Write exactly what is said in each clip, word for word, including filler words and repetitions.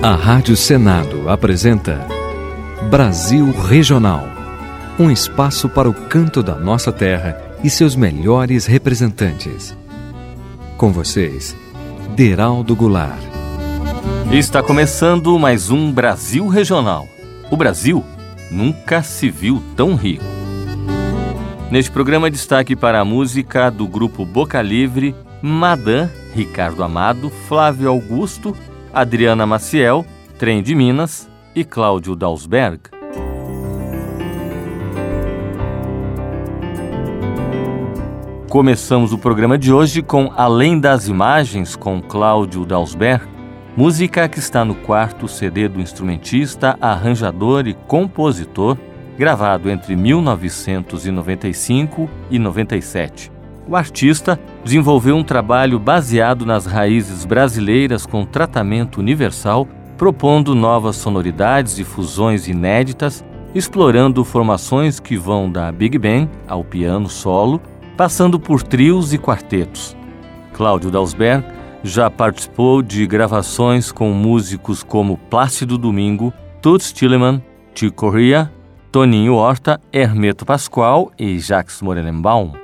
A Rádio Senado apresenta Brasil Regional, um espaço para o canto da nossa terra e seus melhores representantes. Com vocês, Deraldo Goulart. Está começando mais um Brasil Regional. O Brasil nunca se viu tão rico. Neste programa, destaque para a música do grupo Boca Livre, Madame, Ricardo Amado, Flávio Augusto, Adriana Maciel, Trem de Minas e Cláudio Dalsberg. Começamos o programa de hoje com Além das Imagens, com Cláudio Dalsberg, música que está no quarto C D do instrumentista, arranjador e compositor, gravado entre mil novecentos e noventa e cinco e noventa e sete. O artista desenvolveu um trabalho baseado nas raízes brasileiras com tratamento universal, propondo novas sonoridades e fusões inéditas, explorando formações que vão da Big Band ao piano solo, passando por trios e quartetos. Cláudio Dalsberg já participou de gravações com músicos como Plácido Domingo, Toots Thielemans, Chick Corea, Toninho Horta, Hermeto Pascoal e Jacques Morelenbaum.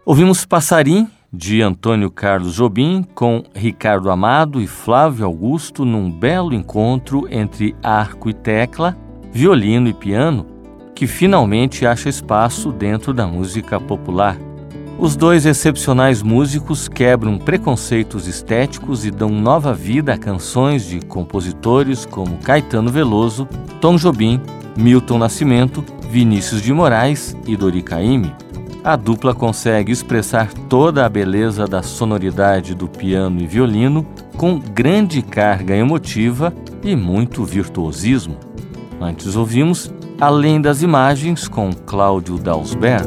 Ouvimos Passarim, de Antônio Carlos Jobim, com Ricardo Amado e Flávio Augusto num belo encontro entre arco e tecla, violino e piano, que finalmente acha espaço dentro da música popular. Os dois excepcionais músicos quebram preconceitos estéticos e dão nova vida a canções de compositores como Caetano Veloso, Tom Jobim, Milton Nascimento, Vinícius de Moraes e Dori Caymmi. A dupla consegue expressar toda a beleza da sonoridade do piano e violino com grande carga emotiva e muito virtuosismo. Antes ouvimos Além das Imagens, com Cláudio Dalsberg.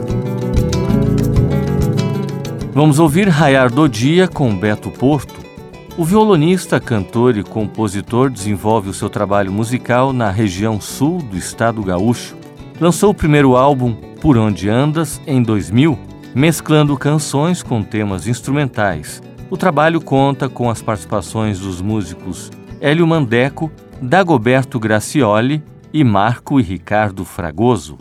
Vamos ouvir Raiar do Dia, com Beto Porto. O violonista, cantor e compositor desenvolve o seu trabalho musical na região sul do estado gaúcho. Lançou o primeiro álbum, Por Onde Andas, em dois mil, mesclando canções com temas instrumentais. O trabalho conta com as participações dos músicos Hélio Mandeco, Dagoberto Gracioli e Marco e Ricardo Fragoso.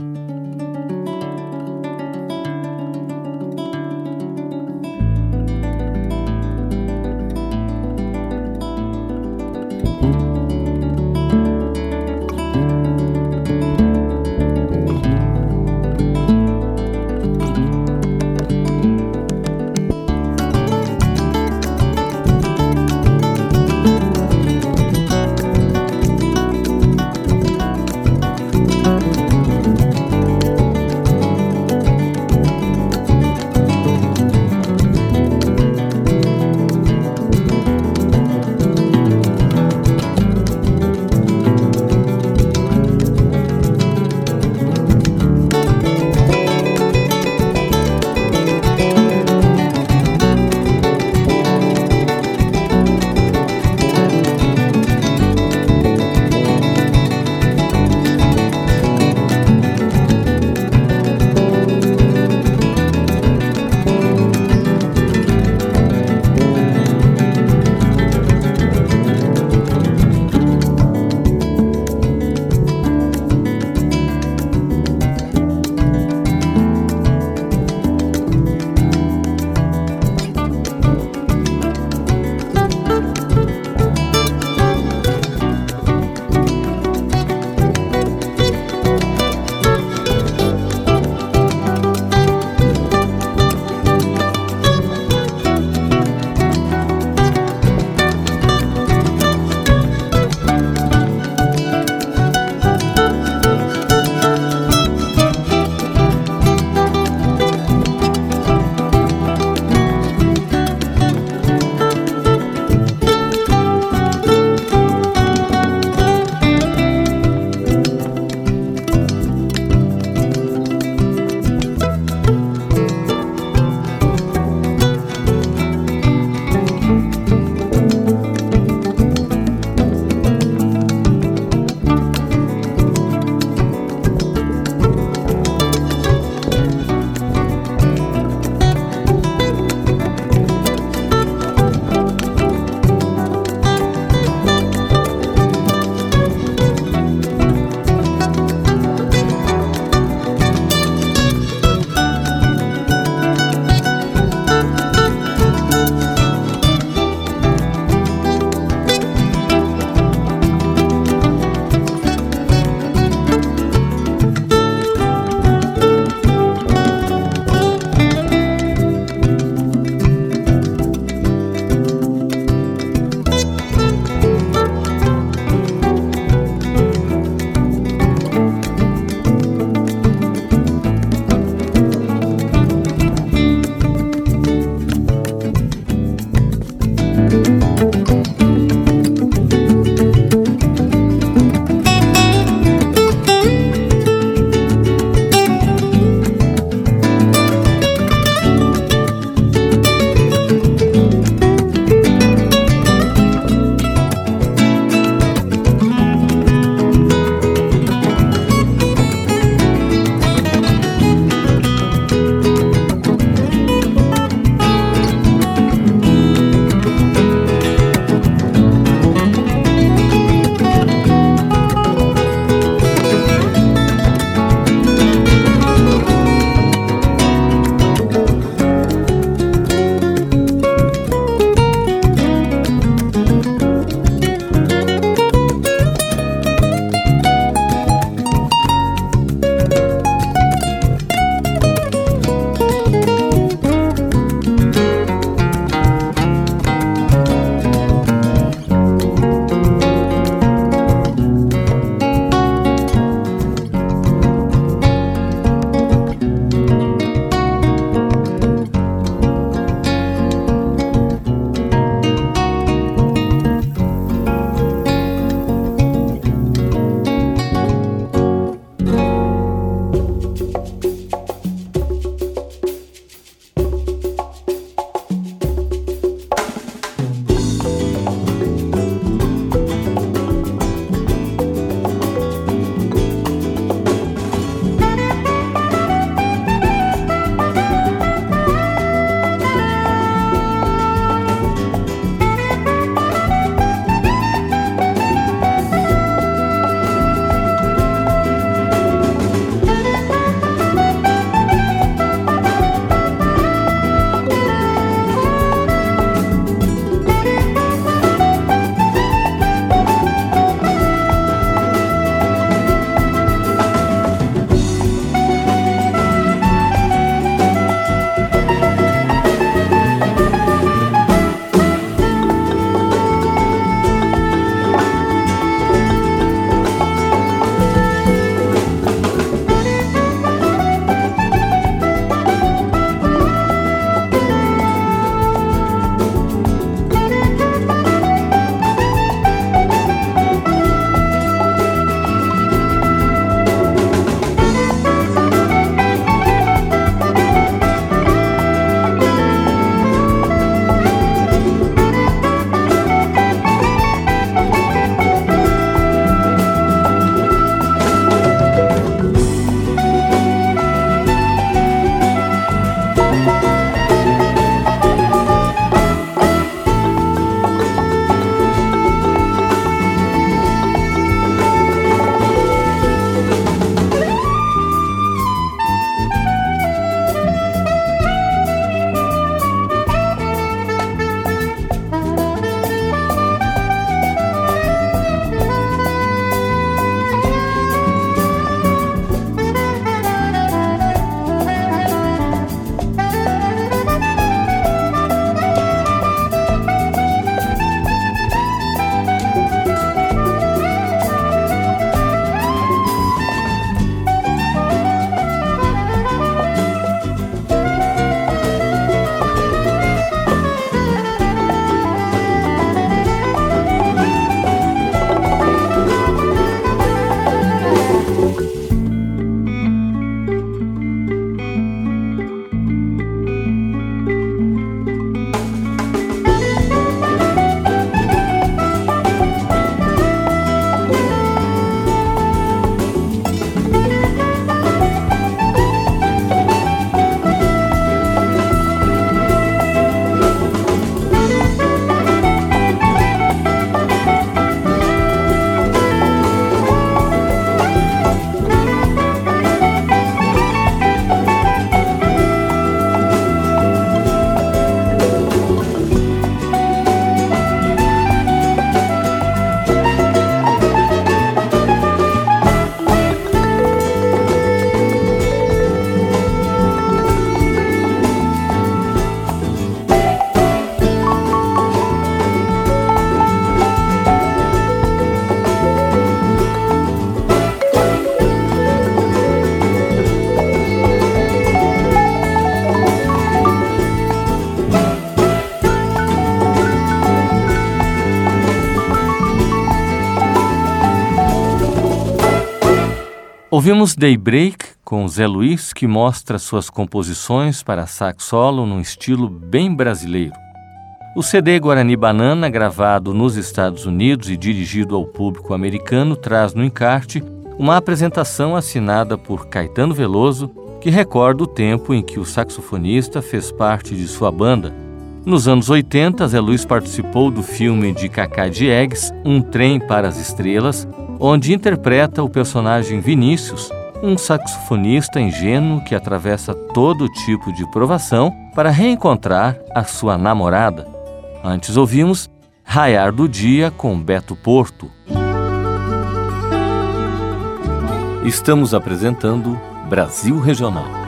Ouvimos Daybreak com Zé Luiz, que mostra suas composições para sax solo num estilo bem brasileiro. O C D Guarani Banana, gravado nos Estados Unidos e dirigido ao público americano, traz no encarte uma apresentação assinada por Caetano Veloso, que recorda o tempo em que o saxofonista fez parte de sua banda. Nos anos oitenta, Zé Luiz participou do filme de Cacá Diegues, Um Trem para as Estrelas, onde interpreta o personagem Vinícius, um saxofonista ingênuo que atravessa todo tipo de provação para reencontrar a sua namorada. Antes ouvimos Raiar do Dia com Beto Porto. Estamos apresentando Brasil Regional.